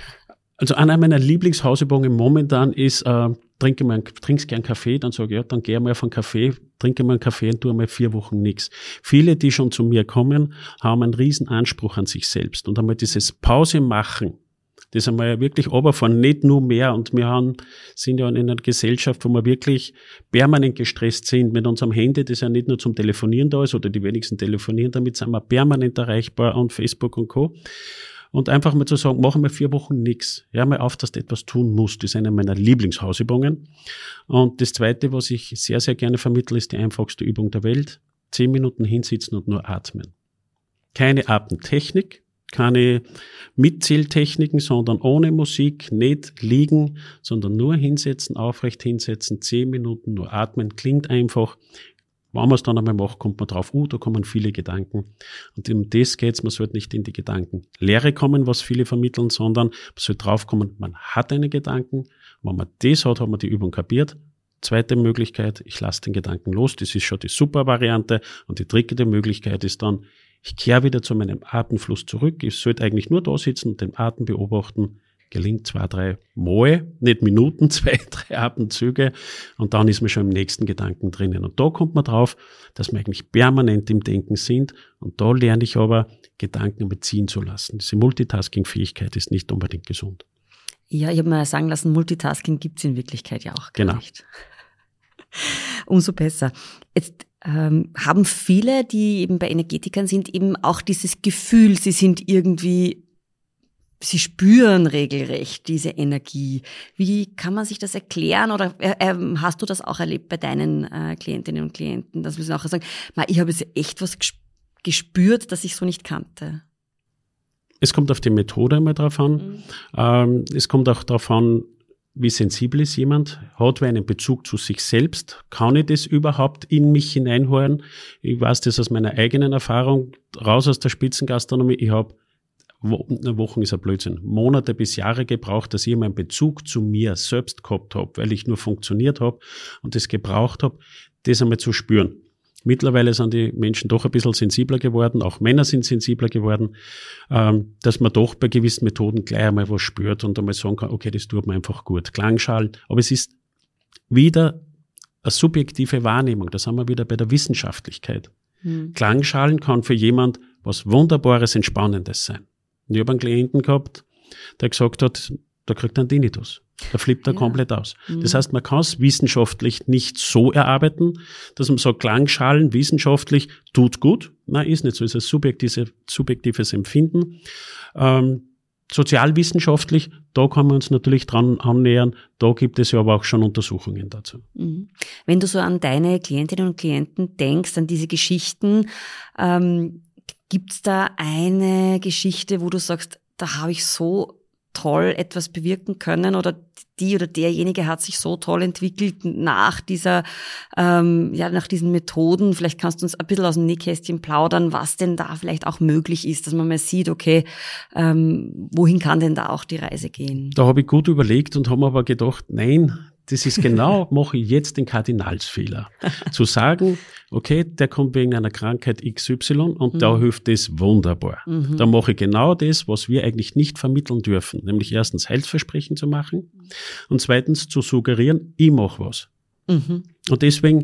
Speaker 1: Also einer meiner Lieblingshausübungen momentan ist, äh, trinke mal, trinkst gern Kaffee, dann sage ich, ja, dann geh mal auf einen Kaffee, trinke mal einen Kaffee und tue mal vier Wochen nichts. Viele, die schon zu mir kommen, haben einen riesen Anspruch an sich selbst und einmal dieses Pause machen, das einmal wirklich runterfahren, nicht nur mehr. Und wir haben, sind ja in einer Gesellschaft, wo wir wirklich permanent gestresst sind mit unserem Handy, das ja nicht nur zum Telefonieren da ist, oder die wenigsten telefonieren, damit sind wir permanent erreichbar und Facebook und Co. Und einfach mal zu sagen, machen wir vier Wochen nichts. Hör mal auf, dass du etwas tun musst. Das ist eine meiner Lieblingshausübungen. Und das Zweite, was ich sehr, sehr gerne vermittle, ist die einfachste Übung der Welt. Zehn Minuten hinsitzen und nur atmen. Keine Atemtechnik, keine Mitzähltechniken, sondern ohne Musik, nicht liegen, sondern nur hinsetzen, aufrecht hinsetzen, zehn Minuten nur atmen. Klingt einfach. Wenn man es dann einmal macht, kommt man drauf, uh, da kommen viele Gedanken. Und um das geht's, man sollte nicht in die Gedankenlehre kommen, was viele vermitteln, sondern man sollte draufkommen, man hat eine Gedanken. Wenn man das hat, hat man die Übung kapiert. Zweite Möglichkeit, ich lasse den Gedanken los, das ist schon die super Variante. Und die dritte Möglichkeit ist dann, ich kehre wieder zu meinem Atemfluss zurück. Ich sollte eigentlich nur da sitzen und den Atem beobachten. Gelingt zwei, drei Mal, nicht Minuten, zwei, drei Atemzüge und dann ist man schon im nächsten Gedanken drinnen. Und da kommt man drauf, dass wir eigentlich permanent im Denken sind und da lerne ich aber, Gedanken beziehen zu lassen. Diese Multitasking-Fähigkeit ist nicht unbedingt gesund.
Speaker 2: Ja, ich habe mir sagen lassen, Multitasking gibt's in Wirklichkeit ja auch gar
Speaker 1: genau.
Speaker 2: nicht. Umso besser. Jetzt ähm, haben viele, die eben bei Energetikern sind, eben auch dieses Gefühl, sie sind irgendwie Sie spüren regelrecht diese Energie. Wie kann man sich das erklären oder äh, hast du das auch erlebt bei deinen äh, Klientinnen und Klienten, dass wir auch sagen, ich habe jetzt echt was gespürt, das ich so nicht kannte?
Speaker 1: Es kommt auf die Methode einmal drauf an. Mhm. Ähm, es kommt auch darauf an, wie sensibel ist jemand, hat wer einen Bezug zu sich selbst, kann ich das überhaupt in mich hineinhören? Ich weiß das aus meiner eigenen Erfahrung, raus aus der Spitzengastronomie, ich habe Wochen ist ein Blödsinn, Monate bis Jahre gebraucht, dass ich meinen Bezug zu mir selbst gehabt habe, weil ich nur funktioniert habe und das gebraucht habe, das einmal zu spüren. Mittlerweile sind die Menschen doch ein bisschen sensibler geworden, auch Männer sind sensibler geworden, ähm, dass man doch bei gewissen Methoden gleich einmal was spürt und einmal sagen kann, okay, das tut mir einfach gut. Klangschalen, aber es ist wieder eine subjektive Wahrnehmung, da sind wir wieder bei der Wissenschaftlichkeit. Hm. Klangschalen kann für jemand was Wunderbares, Entspannendes sein. Und ich habe einen Klienten gehabt, der gesagt hat, da kriegt er einen Tinnitus. Da flippt er ja. komplett aus. Mhm. Das heißt, man kann es wissenschaftlich nicht so erarbeiten, dass man sagt, Klangschalen wissenschaftlich tut gut. Nein, ist nicht so. Es ist ein subjektives, subjektives Empfinden. Ähm, sozialwissenschaftlich, da kann man uns natürlich dran annähern. Da gibt es ja aber auch schon Untersuchungen dazu.
Speaker 2: Mhm. Wenn du so an deine Klientinnen und Klienten denkst, an diese Geschichten, ähm, gibt's da eine Geschichte, wo du sagst, da habe ich so toll etwas bewirken können oder die oder derjenige hat sich so toll entwickelt nach dieser, ähm, ja, nach diesen Methoden. Vielleicht kannst du uns ein bisschen aus dem Nähkästchen plaudern, was denn da vielleicht auch möglich ist, dass man mal sieht, okay, ähm, wohin kann denn da auch die Reise gehen?
Speaker 1: Da habe ich gut überlegt und habe aber gedacht, nein, das ist genau, mache ich jetzt den Kardinalsfehler. Zu sagen, okay, der kommt wegen einer Krankheit X Y und mhm. da hilft das wunderbar. Mhm. Da mache ich genau das, was wir eigentlich nicht vermitteln dürfen. Nämlich erstens Heilsversprechen zu machen und zweitens zu suggerieren, ich mache was. Mhm. Und deswegen,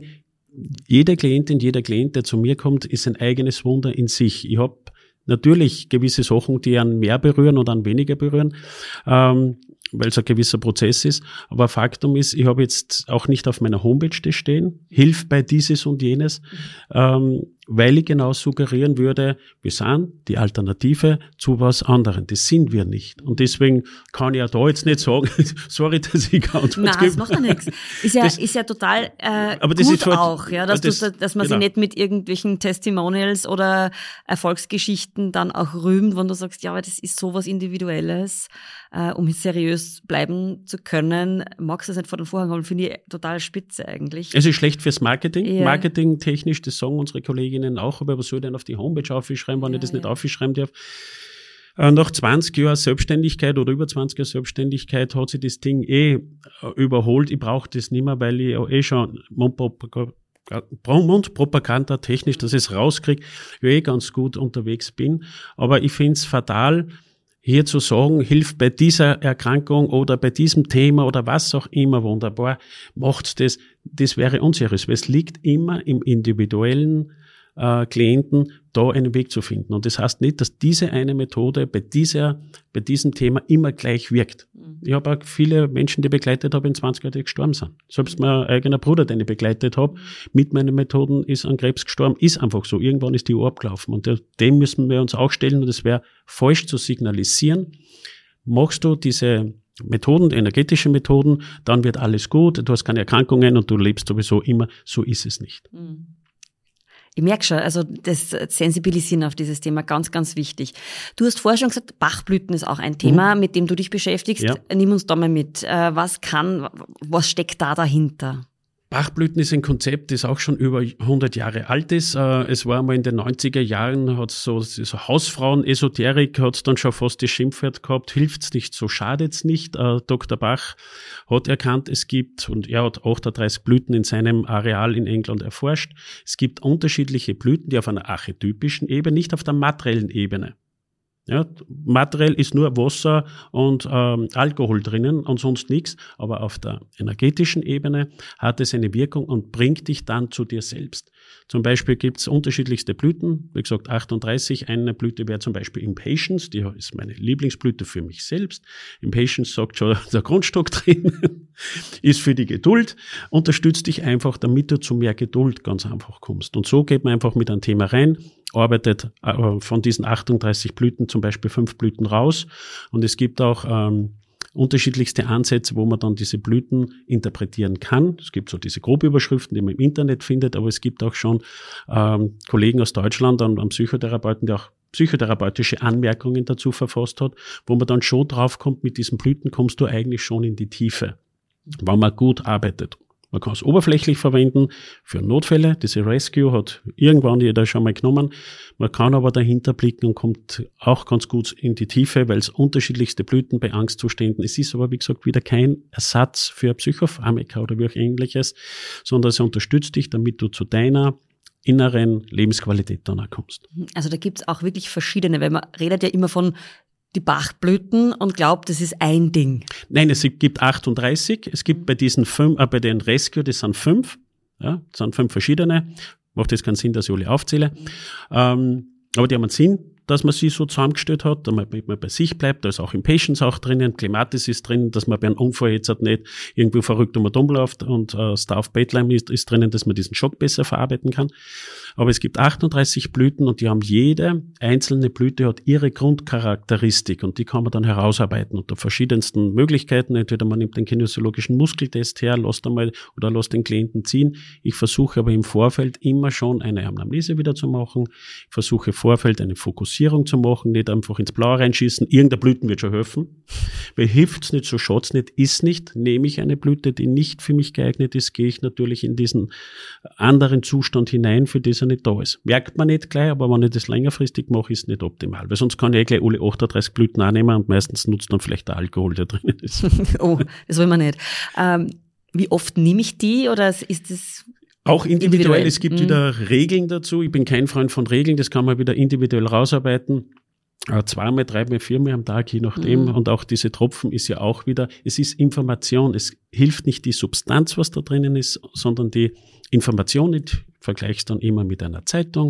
Speaker 1: jede Klientin, jeder Klient, der zu mir kommt, ist ein eigenes Wunder in sich. Ich habe natürlich gewisse Sachen, die einen mehr berühren oder einen weniger berühren. Ähm, weil es ein gewisser Prozess ist. Aber Faktum ist, ich habe jetzt auch nicht auf meiner Homepage das stehen, hilf bei dieses und jenes, ähm, weil ich genau suggerieren würde, wir sind die Alternative zu was anderem. Das sind wir nicht. Und deswegen kann ich ja da jetzt nicht sagen, sorry, dass ich keine Antwort
Speaker 2: Nein, gebe. Das macht ja nichts. Ist ja, das, ist ja total äh, aber das gut ist halt, auch, ja, dass, das, du, dass man genau. sich nicht mit irgendwelchen Testimonials oder Erfolgsgeschichten dann auch rühmt, wenn du sagst, ja, aber das ist sowas Individuelles, äh, um seriös bleiben zu können. Magst du das nicht vor den Vorhang holen? Finde ich total spitze eigentlich.
Speaker 1: Es ist schlecht fürs Marketing. Ja. Marketingtechnisch, das sagen unsere Kolleginnen auch, aber was soll ich denn auf die Homepage aufschreiben, wenn ja, ich das ja. nicht aufschreiben darf? Äh, nach zwanzig Jahren Selbstständigkeit oder über zwanzig Jahren Selbstständigkeit hat sich das Ding eh äh, überholt. Ich brauche das nicht mehr, weil ich eh schon Mundpropaganda technisch, dass ich es rauskriege, ja eh ganz gut unterwegs bin. Aber ich finde es fatal, hier zu sagen, hilft bei dieser Erkrankung oder bei diesem Thema oder was auch immer wunderbar, macht's das, das wäre unseriös, weil es liegt immer im individuellen äh, Klienten, da einen Weg zu finden. Und das heißt nicht, dass diese eine Methode bei dieser, bei diesem Thema immer gleich wirkt. Mhm. Ich habe auch viele Menschen, die ich begleitet habe, in zwanzig Jahren, die gestorben sind. Selbst mein eigener Bruder, den ich begleitet habe, mit meinen Methoden ist an Krebs gestorben, ist einfach so. Irgendwann ist die Uhr abgelaufen. Und dem müssen wir uns auch stellen und es wäre falsch zu signalisieren. Machst du diese Methoden, energetische Methoden, dann wird alles gut, du hast keine Erkrankungen und du lebst sowieso immer. So ist es nicht.
Speaker 2: Mhm. Ich merke schon, also das Sensibilisieren auf dieses Thema, ganz, ganz wichtig. Du hast vorher schon gesagt, Bachblüten ist auch ein Thema, mhm. mit dem du dich beschäftigst. Ja. Nimm uns da mal mit. Was kann, was steckt da dahinter?
Speaker 1: Bachblüten ist ein Konzept, das auch schon über hundert Jahre alt ist. Es war einmal in den neunziger Jahren, hat so, so Hausfrauen-Esoterik, hat es dann schon fast das Schimpfwort gehabt, hilft's nicht, so schadet's nicht. Doktor Bach hat erkannt, es gibt, und er hat achtunddreißig Blüten in seinem Areal in England erforscht, es gibt unterschiedliche Blüten, die auf einer archetypischen Ebene, nicht auf der materiellen Ebene. Ja, materiell ist nur Wasser und ähm, Alkohol drinnen und sonst nichts, aber auf der energetischen Ebene hat es eine Wirkung und bringt dich dann zu dir selbst. Zum Beispiel gibt es unterschiedlichste Blüten, wie gesagt achtunddreißig. Eine Blüte wäre zum Beispiel Impatience, die ist meine Lieblingsblüte für mich selbst. Impatience sagt schon der Grundstock drin, ist für die Geduld, unterstützt dich einfach, damit du zu mehr Geduld ganz einfach kommst. Und so geht man einfach mit einem Thema rein, arbeitet äh, von diesen achtunddreißig Blüten zum Beispiel fünf Blüten raus. Und es gibt auch ähm, unterschiedlichste Ansätze, wo man dann diese Blüten interpretieren kann. Es gibt so diese Grobüberschriften, die man im Internet findet, aber es gibt auch schon ähm, Kollegen aus Deutschland und, und Psychotherapeuten, die auch psychotherapeutische Anmerkungen dazu verfasst hat, wo man dann schon draufkommt, mit diesen Blüten kommst du eigentlich schon in die Tiefe, wenn man gut arbeitet. Man kann es oberflächlich verwenden für Notfälle. Diese Rescue hat irgendwann jeder schon mal genommen. Man kann aber dahinter blicken und kommt auch ganz gut in die Tiefe, weil es unterschiedlichste Blüten bei Angstzuständen. Es ist aber, wie gesagt, wieder kein Ersatz für Psychopharmaka oder wie auch ähnliches, sondern es unterstützt dich, damit du zu deiner inneren Lebensqualität dann auch kommst.
Speaker 2: Also da gibt es auch wirklich verschiedene, weil man redet ja immer von die Bachblüten und glaubt, das ist ein Ding.
Speaker 1: Nein, es gibt achtunddreißig. Es gibt bei diesen fünf, äh, bei den Rescue, das sind fünf. Ja, das sind fünf verschiedene. Macht jetzt keinen Sinn, dass ich alle aufzähle. Ähm, aber die haben einen Sinn, dass man sie so zusammengestellt hat, damit man bei sich bleibt. Da ist auch Impatience auch drinnen, Clematis ist drin, dass man bei einem Unfall jetzt halt nicht irgendwo verrückt um ein Dumm läuft und äh, Staff Bedlam ist, ist drinnen, dass man diesen Schock besser verarbeiten kann. Aber es gibt achtunddreißig Blüten und die haben jede einzelne Blüte hat ihre Grundcharakteristik und die kann man dann herausarbeiten unter verschiedensten Möglichkeiten. Entweder man nimmt den kinesiologischen Muskeltest her, lässt einmal oder lässt den Klienten ziehen. Ich versuche aber im Vorfeld immer schon eine Anamnese wieder zu machen. Ich versuche im Vorfeld eine Fokussierung zu machen, nicht einfach ins Blaue reinschießen. Irgendeine Blüten wird schon helfen. Weil hilft's nicht, so schaut's nicht, ist nicht. Nehme ich eine Blüte, die nicht für mich geeignet ist, gehe ich natürlich in diesen anderen Zustand hinein, für das er nicht da ist. Merkt man nicht gleich, aber wenn ich das längerfristig mache, ist es nicht optimal. Weil sonst kann ich eh gleich alle achtunddreißig Blüten annehmen und meistens nutzt dann vielleicht der Alkohol, der drinnen ist.
Speaker 2: Oh, das will man nicht. Ähm, wie oft nehme ich die oder ist das...
Speaker 1: Auch individuell,
Speaker 2: individuell.
Speaker 1: Es gibt mhm. wieder Regeln dazu. Ich bin kein Freund von Regeln, das kann man wieder individuell rausarbeiten. Äh, zweimal, dreimal, viermal am Tag, je nachdem. Mhm. Und auch diese Tropfen ist ja auch wieder, es ist Information. Es hilft nicht die Substanz, was da drinnen ist, sondern die Information. Ich vergleiche es dann immer mit einer Zeitung.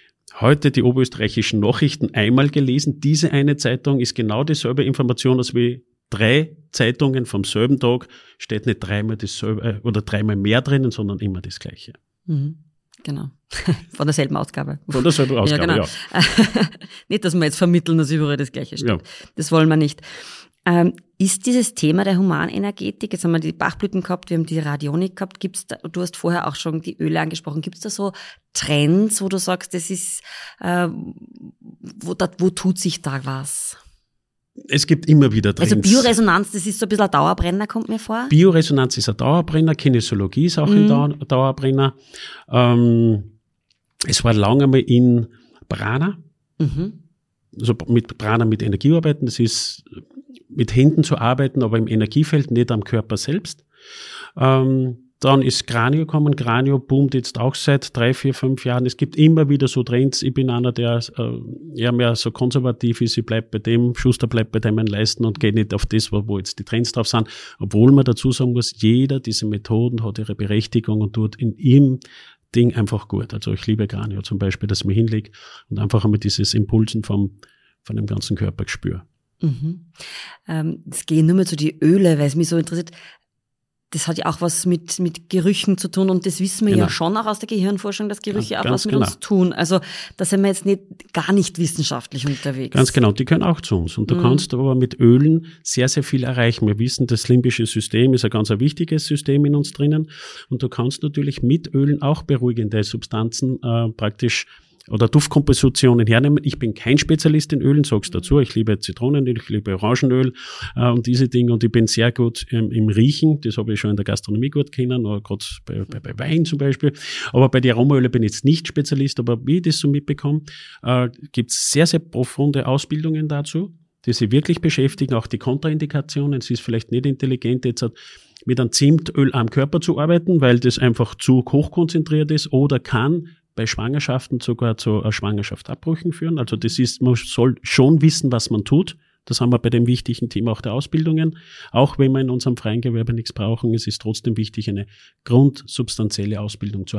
Speaker 1: Heute die oberösterreichischen Nachrichten einmal gelesen. Diese eine Zeitung ist genau dieselbe Information, als wie drei Zeitungen vom selben Tag, steht nicht dreimal dasselbe oder dreimal mehr drinnen, sondern immer das Gleiche.
Speaker 2: Mhm. Genau. Von derselben Ausgabe.
Speaker 1: Von derselben Ausgabe, ja. Genau.
Speaker 2: ja. Nicht, dass wir jetzt vermitteln, dass überall das Gleiche steht. Ja. Das wollen wir nicht. Ähm, ist dieses Thema der Humanenergetik, jetzt haben wir die Bachblüten gehabt, wir haben die Radionik gehabt, gibt's da, du hast vorher auch schon die Öle angesprochen, gibt es da so Trends, wo du sagst, das ist, äh, wo, da, wo tut sich da was?
Speaker 1: Es gibt immer wieder Trends.
Speaker 2: Also Bioresonanz, das ist so ein bisschen ein Dauerbrenner, kommt mir vor.
Speaker 1: Bioresonanz ist ein Dauerbrenner, Kinesiologie ist auch mhm. ein Dauerbrenner. Ähm, es war lange mal in Prana, mhm. also mit Prana mit Energie arbeiten, das ist mit Händen zu arbeiten, aber im Energiefeld, nicht am Körper selbst. Ähm, Dann ist Cranio gekommen. Cranio boomt jetzt auch seit drei, vier, fünf Jahren. Es gibt immer wieder so Trends. Ich bin einer, der äh, eher mehr so konservativ ist. Ich bleib bei dem, Schuster bleibt bei dem Leisten und geht nicht auf das, wo, wo jetzt die Trends drauf sind. Obwohl man dazu sagen muss, jeder dieser Methoden hat ihre Berechtigung und tut in ihrem Ding einfach gut. Also ich liebe Cranio zum Beispiel, dass ich mich hinlege und einfach einmal dieses Impulsen vom, von dem ganzen Körper spüre.
Speaker 2: Mhm. Ähm, es gehen nur mal zu die Öle, weil es mich so interessiert. Das hat ja auch was mit, mit Gerüchen zu tun und das wissen wir genau. ja schon auch aus der Gehirnforschung, dass Gerüche ja, auch was mit genau. uns tun. Also da sind wir jetzt nicht, gar nicht wissenschaftlich unterwegs.
Speaker 1: Ganz genau, die können auch zu uns. Und du mhm. kannst aber mit Ölen sehr, sehr viel erreichen. Wir wissen, das limbische System ist ein ganz ein wichtiges System in uns drinnen und du kannst natürlich mit Ölen auch beruhigende Substanzen äh, praktisch oder Duftkompositionen hernehmen. Ich bin kein Spezialist in Ölen, sag's dazu. Ich liebe Zitronenöl, ich liebe Orangenöl äh, und diese Dinge. Und ich bin sehr gut ähm, im Riechen. Das habe ich schon in der Gastronomie gut kennen, oder gerade bei, bei, bei Wein zum Beispiel. Aber bei den Aromaölen bin ich jetzt nicht Spezialist. Aber wie ich das so mitbekomme, äh, gibt's sehr, sehr profunde Ausbildungen dazu, die sich wirklich beschäftigen. Auch die Kontraindikationen. Es ist vielleicht nicht intelligent, jetzt mit einem Zimtöl am Körper zu arbeiten, weil das einfach zu hochkonzentriert ist oder kann bei Schwangerschaften sogar zu Schwangerschaftsabbrüchen führen. Also das ist, man soll schon wissen, was man tut. Das haben wir bei dem wichtigen Thema auch der Ausbildungen. Auch wenn wir in unserem freien Gewerbe nichts brauchen, es ist trotzdem wichtig, eine grundsubstanzielle Ausbildung zu haben.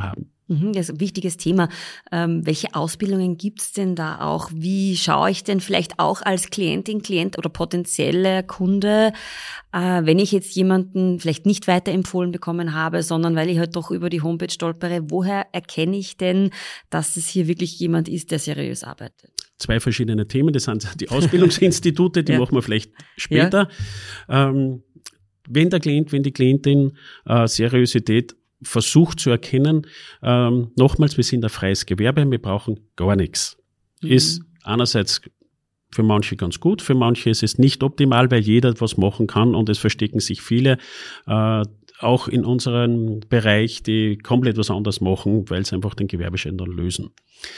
Speaker 2: Das ist ein wichtiges Thema. Ähm, welche Ausbildungen gibt's denn da auch? Wie schaue ich denn vielleicht auch als Klientin, Klient oder potenzieller Kunde, äh, wenn ich jetzt jemanden vielleicht nicht weiterempfohlen bekommen habe, sondern weil ich halt doch über die Homepage stolpere, woher erkenne ich denn, dass es hier wirklich jemand ist, der seriös arbeitet?
Speaker 1: Zwei verschiedene Themen, das sind die Ausbildungsinstitute, die ja. machen wir vielleicht später. Ja. Ähm, wenn der Klient, wenn die Klientin äh, Seriosität versucht zu erkennen, ähm, nochmals, wir sind ein freies Gewerbe, wir brauchen gar nichts. Mhm. Ist einerseits für manche ganz gut, für manche ist es nicht optimal, weil jeder was machen kann und es verstecken sich viele, äh, auch in unserem Bereich, die komplett was anderes machen, weil sie einfach den Gewerbeschein dann lösen.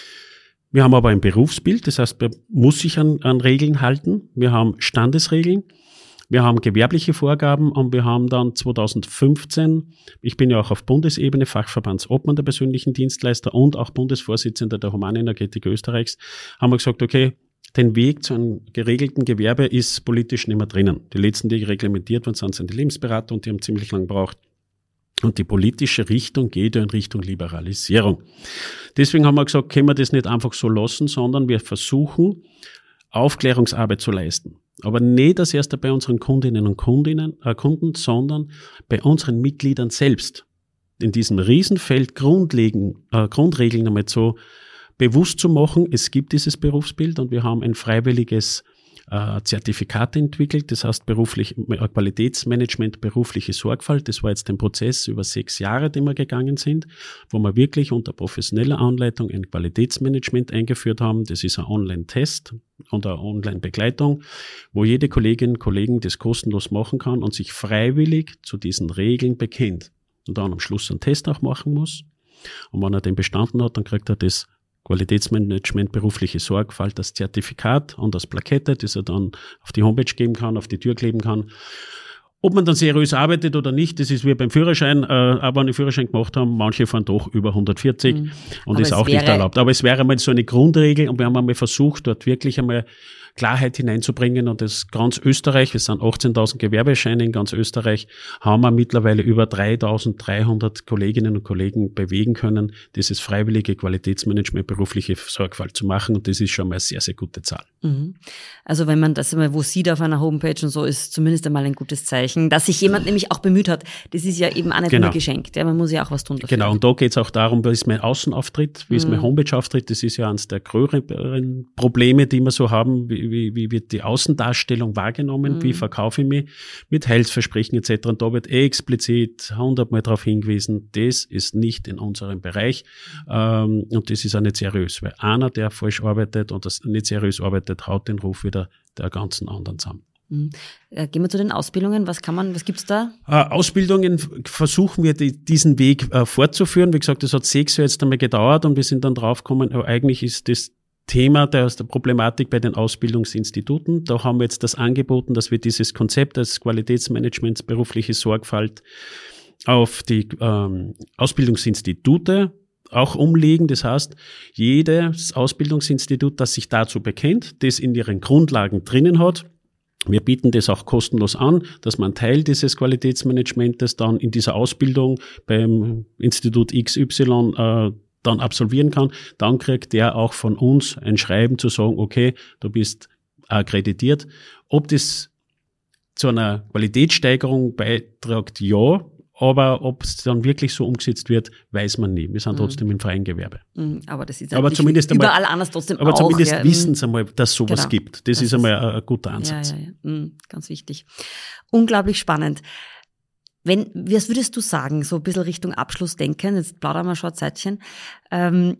Speaker 1: Wir haben aber ein Berufsbild, das heißt, man muss sich an, an Regeln halten. Wir haben Standesregeln. Wir haben gewerbliche Vorgaben und wir haben dann zweitausendfünfzehn, ich bin ja auch auf Bundesebene Fachverbandsobmann der persönlichen Dienstleister und auch Bundesvorsitzender der Humanenergetik Österreichs, haben wir gesagt, okay, den Weg zu einem geregelten Gewerbe ist politisch nicht mehr drinnen. Die letzten, die reglementiert worden sind, sind die Lebensberater und die haben ziemlich lang gebraucht. Und die politische Richtung geht ja in Richtung Liberalisierung. Deswegen haben wir gesagt, können wir das nicht einfach so lassen, sondern wir versuchen, Aufklärungsarbeit zu leisten. Aber nicht das erste bei unseren Kundinnen und Kundinnen, äh, Kunden, sondern bei unseren Mitgliedern selbst. In diesem Riesenfeld grundlegend, äh, Grundregeln einmal so bewusst zu machen, es gibt dieses Berufsbild und wir haben ein freiwilliges äh, Zertifikat entwickelt, das heißt beruflich, äh, Qualitätsmanagement, berufliche Sorgfalt. Das war jetzt ein Prozess über sechs Jahre, den wir gegangen sind, wo wir wirklich unter professioneller Anleitung ein Qualitätsmanagement eingeführt haben. Das ist ein Online-Test und eine Online-Begleitung, wo jede Kollegin und Kollegen das kostenlos machen kann und sich freiwillig zu diesen Regeln bekennt und dann am Schluss einen Test auch machen muss. Und wenn er den bestanden hat, dann kriegt er das Qualitätsmanagement, berufliche Sorgfalt, das Zertifikat und das Plakette, das er dann auf die Homepage geben kann, auf die Tür kleben kann. Ob man dann seriös arbeitet oder nicht, das ist wie beim Führerschein, äh, aber wenn die Führerschein gemacht haben, manche fahren doch über hundertvierzig mhm. und aber ist auch nicht erlaubt. Aber es wäre einmal so eine Grundregel und wir haben einmal versucht, dort wirklich einmal Klarheit hineinzubringen und das ganz Österreich, es sind achtzehntausend Gewerbescheine in ganz Österreich, haben wir mittlerweile über dreitausenddreihundert Kolleginnen und Kollegen bewegen können, dieses freiwillige Qualitätsmanagement, berufliche Sorgfalt zu machen und das ist schon mal eine sehr, sehr gute Zahl.
Speaker 2: Mhm. Also wenn man das einmal wo sieht auf einer Homepage und so, ist zumindest einmal ein gutes Zeichen, dass sich jemand nämlich auch bemüht hat. Das ist ja eben auch nicht genau. nur geschenkt, ja, man muss ja auch was tun dafür.
Speaker 1: Genau, und da geht es auch darum, wie ist mein Außenauftritt, wie ist mhm. mein Homepage-Auftritt, das ist ja eines der größeren Probleme, die wir so haben, wie Wie, wie wird die Außendarstellung wahrgenommen, mhm. wie verkaufe ich mich mit Heilsversprechen et cetera. Und da wird explizit hundertmal darauf hingewiesen, das ist nicht in unserem Bereich ähm, und das ist auch nicht seriös, weil einer, der falsch arbeitet und das nicht seriös arbeitet, haut den Ruf wieder der ganzen anderen zusammen.
Speaker 2: Mhm. Äh, gehen wir zu den Ausbildungen. Was kann man, was gibt's da?
Speaker 1: Äh, Ausbildungen versuchen wir die, diesen Weg äh, fortzuführen. Wie gesagt, das hat sechs Jahre jetzt einmal gedauert und wir sind dann draufgekommen, äh, eigentlich ist das Thema der, der Problematik bei den Ausbildungsinstituten. Da haben wir jetzt das angeboten, dass wir dieses Konzept des Qualitätsmanagements, berufliche Sorgfalt auf die ähm, Ausbildungsinstitute auch umlegen. Das heißt, jedes Ausbildungsinstitut, das sich dazu bekennt, das in ihren Grundlagen drinnen hat, wir bieten das auch kostenlos an, dass man einen Teil dieses Qualitätsmanagements dann in dieser Ausbildung beim Institut X Y äh, dann absolvieren kann, dann kriegt der auch von uns ein Schreiben zu sagen, okay, du bist akkreditiert. Ob das zu einer Qualitätssteigerung beiträgt, ja, aber ob es dann wirklich so umgesetzt wird, weiß man nie. Wir sind trotzdem mhm. im freien Gewerbe.
Speaker 2: Aber das ist
Speaker 1: aber zumindest
Speaker 2: überall
Speaker 1: einmal,
Speaker 2: anders trotzdem
Speaker 1: aber
Speaker 2: auch.
Speaker 1: Aber zumindest
Speaker 2: ja.
Speaker 1: wissen sie einmal, dass es sowas
Speaker 2: genau.
Speaker 1: gibt. Das, das ist einmal ein, ein guter Ansatz.
Speaker 2: Ja, ja, ja. Mhm, ganz wichtig. Unglaublich spannend. Wenn, was würdest du sagen, so ein bisschen Richtung Abschluss denken, jetzt plaudern wir schon ein Zeitchen, ähm,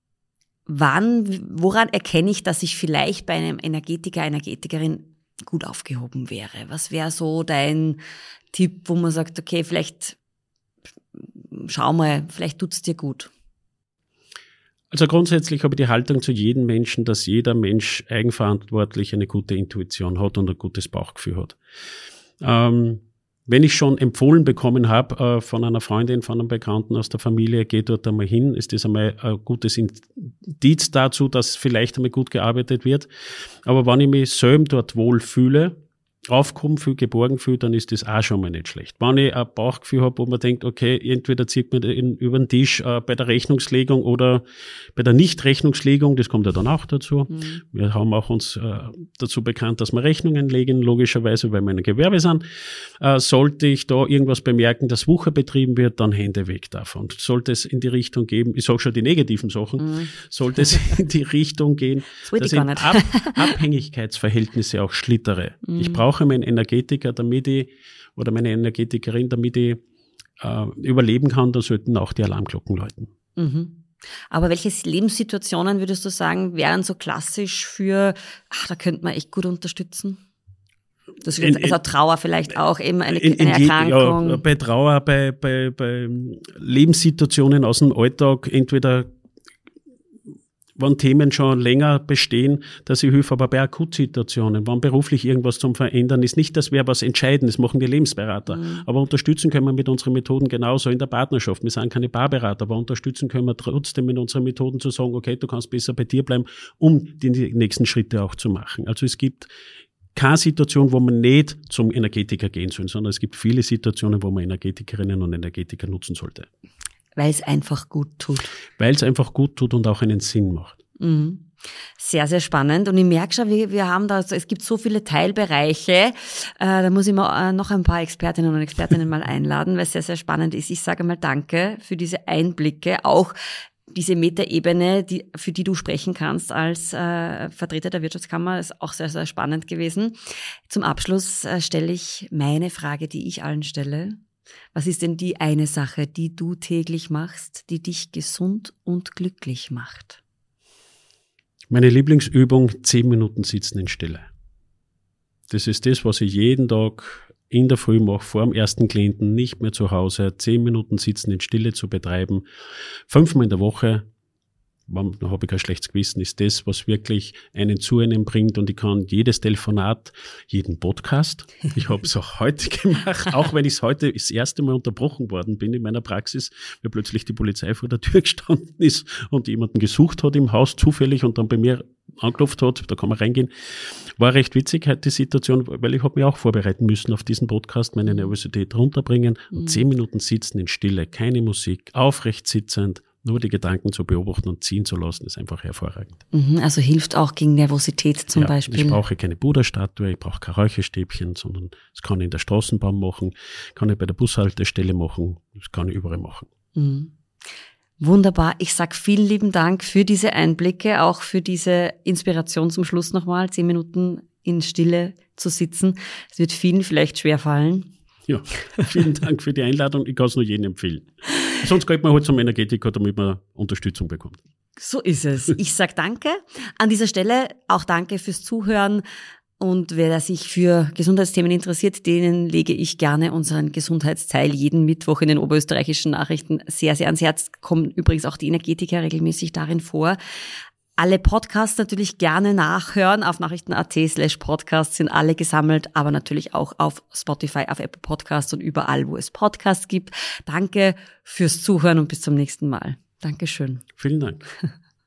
Speaker 2: wann, woran erkenne ich, dass ich vielleicht bei einem Energetiker, Energetikerin gut aufgehoben wäre? Was wäre so dein Tipp, wo man sagt, okay, vielleicht schau mal, vielleicht tut's dir gut?
Speaker 1: Also grundsätzlich habe ich die Haltung zu jedem Menschen, dass jeder Mensch eigenverantwortlich eine gute Intuition hat und ein gutes Bauchgefühl hat. Ähm, Wenn ich schon empfohlen bekommen habe äh, von einer Freundin, von einem Bekannten aus der Familie, geh dort einmal hin, ist das einmal ein gutes Indiz dazu, dass vielleicht einmal gut gearbeitet wird. Aber wenn ich mich selber dort wohl fühle, aufgehoben fühle, geborgen fühle, dann ist das auch schon mal nicht schlecht. Wenn ich ein Bauchgefühl habe, wo man denkt, okay, entweder zieht man den über den Tisch äh, bei der Rechnungslegung oder bei der Nicht-Rechnungslegung, das kommt ja dann auch dazu. Mhm. Wir haben auch uns äh, dazu bekannt, dass wir Rechnungen legen, logischerweise, weil wir ein Gewerbe sind. Äh, sollte ich da irgendwas bemerken, dass Wucher betrieben wird, dann Hände weg davon. Sollte es in die Richtung geben, ich sage schon die negativen Sachen, mhm. sollte es in die Richtung gehen, das dass ich Ab- Abhängigkeitsverhältnisse auch schlittere. Mhm. Ich brauche brauche meinen Energetiker, damit ich, oder meine Energetikerin, damit ich äh, überleben kann, da sollten auch die Alarmglocken läuten.
Speaker 2: Mhm. Aber welche Lebenssituationen, würdest du sagen, wären so klassisch für, ach, da könnte man echt gut unterstützen? Das in, also Trauer vielleicht auch, eben eine, in, in eine Erkrankung.
Speaker 1: Ja, bei Trauer, bei, bei, bei Lebenssituationen aus dem Alltag, entweder wenn Themen schon länger bestehen, dass ich helfe, aber bei Akutsituationen, wenn beruflich irgendwas zum Verändern ist, nicht, dass wir was entscheiden, das machen die Lebensberater, mhm. aber unterstützen können wir mit unseren Methoden genauso in der Partnerschaft. Wir sind keine Paarberater, aber unterstützen können wir trotzdem mit unseren Methoden zu sagen, okay, du kannst besser bei dir bleiben, um die nächsten Schritte auch zu machen. Also es gibt keine Situation, wo man nicht zum Energetiker gehen soll, sondern es gibt viele Situationen, wo man Energetikerinnen und Energetiker nutzen sollte.
Speaker 2: Weil es einfach gut tut.
Speaker 1: Weil es einfach gut tut und auch einen Sinn macht.
Speaker 2: Mhm. Sehr, sehr spannend. Und ich merke schon, wir, wir haben da, also es gibt so viele Teilbereiche. Äh, da muss ich mal äh, noch ein paar Expertinnen und Expertinnen mal einladen, weil es sehr, sehr spannend ist. Ich sage mal danke für diese Einblicke, auch diese Metaebene, die, für die du sprechen kannst als äh, Vertreter der Wirtschaftskammer, ist auch sehr, sehr spannend gewesen. Zum Abschluss äh, stelle ich meine Frage, die ich allen stelle. Was ist denn die eine Sache, die du täglich machst, die dich gesund und glücklich macht?
Speaker 1: Meine Lieblingsübung, zehn Minuten sitzen in Stille. Das ist das, was ich jeden Tag in der Früh mache, vor dem ersten Klienten, nicht mehr zu Hause, zehn Minuten sitzen in Stille zu betreiben. Fünfmal in der Woche, da habe ich kein schlechtes Gewissen, ist das, was wirklich einen zu einem bringt, und ich kann jedes Telefonat, jeden Podcast, ich habe es auch heute gemacht, auch wenn ich es heute das erste Mal unterbrochen worden bin in meiner Praxis, weil plötzlich die Polizei vor der Tür gestanden ist und jemanden gesucht hat im Haus zufällig und dann bei mir angeklopft hat, da kann man reingehen. War recht witzig heute die Situation, weil ich habe mich auch vorbereiten müssen auf diesen Podcast, meine Nervosität runterbringen und zehn Minuten sitzen in Stille, keine Musik, aufrecht sitzend, nur die Gedanken zu beobachten und ziehen zu lassen, ist einfach hervorragend.
Speaker 2: Also hilft auch gegen Nervosität zum
Speaker 1: ja,
Speaker 2: Beispiel.
Speaker 1: Ich brauche keine Buddha-Statue, ich brauche kein Räucherstäbchen, sondern das kann ich in der Straßenbahn machen, kann ich bei der Bushaltestelle machen, das kann ich überall machen.
Speaker 2: Mhm. Wunderbar. Ich sag vielen lieben Dank für diese Einblicke, auch für diese Inspiration zum Schluss nochmal, zehn Minuten in Stille zu sitzen. Es wird vielen vielleicht schwerfallen.
Speaker 1: Ja, vielen Dank für die Einladung. Ich kann es nur jedem empfehlen. Sonst geht man halt zum Energetiker, damit man Unterstützung bekommt.
Speaker 2: So ist es. Ich sag danke. An dieser Stelle auch danke fürs Zuhören. Und wer sich für Gesundheitsthemen interessiert, denen lege ich gerne unseren Gesundheitsteil jeden Mittwoch in den oberösterreichischen Nachrichten sehr, sehr ans Herz. Kommen übrigens auch die Energetiker regelmäßig darin vor. Alle Podcasts natürlich gerne nachhören. Auf nachrichten.at slash Podcasts sind alle gesammelt, aber natürlich auch auf Spotify, auf Apple Podcasts und überall, wo es Podcasts gibt. Danke fürs Zuhören und bis zum nächsten Mal. Dankeschön.
Speaker 1: Vielen Dank.